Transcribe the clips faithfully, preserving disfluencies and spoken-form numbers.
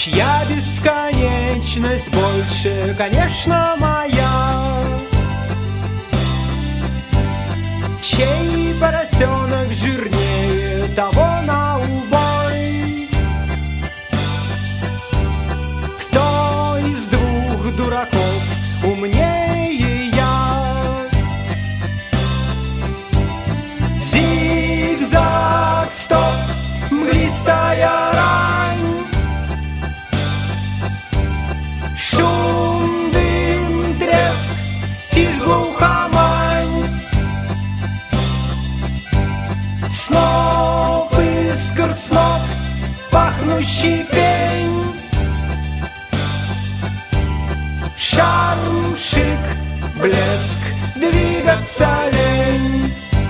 чья бесконечность больше, конечно, моя, чей поросенок жирнее того на убой, кто из двух дураков умнее я. Зигзаг, стоп, мглистая рань, шум, дым, треск, тишь, глухомань, сноп, искр, сноп, пахнущий пень, шарм, шик, блеск, двигаться лень.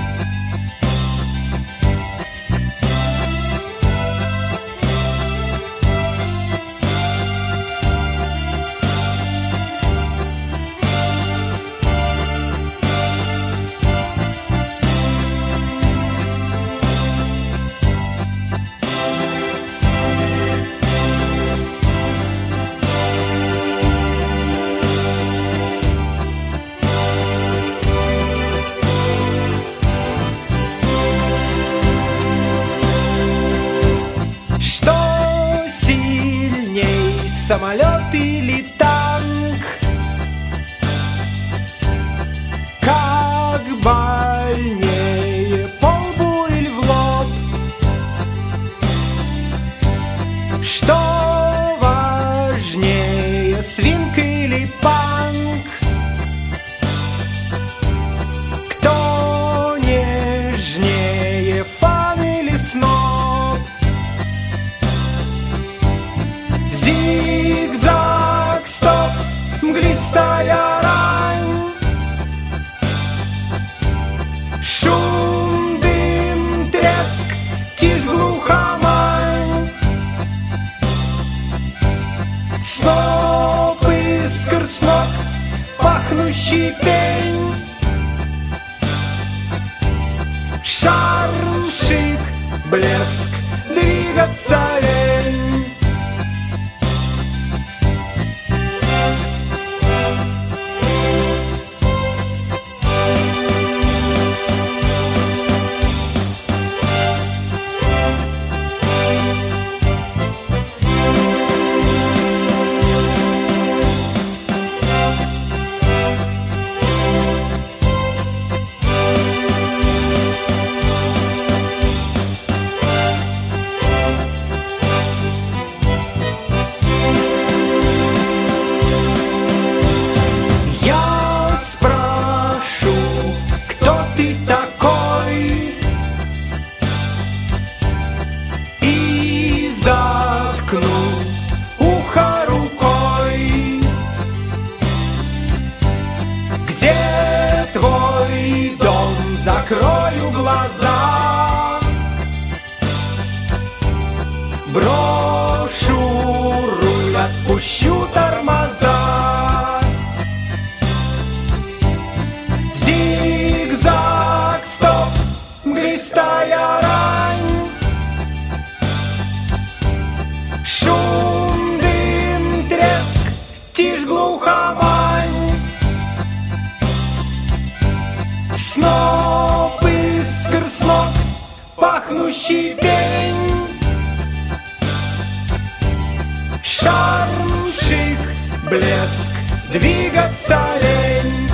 Самолет или танк? Как больнее, по лбу или в лоб? Что важнее, свинг или панк? Кто нежнее, фан или сноб? Зигзаг, стоп, мглистая рань, шум, дым, треск, тишь, глухомань, сноп, искр, сноп, пахнущий пень, шарм, шик, блеск, двигаться лень. Заткну ухо рукой. Где твой дом? Закрою глаза, брошу руль, отпущу тормоза. Зигзаг, стоп, мглистая рань, шум, дым, треск, тишь, глухомань, сноп, искр, сноп, пахнущий пень, шарм, шик, блеск, двигаться лень.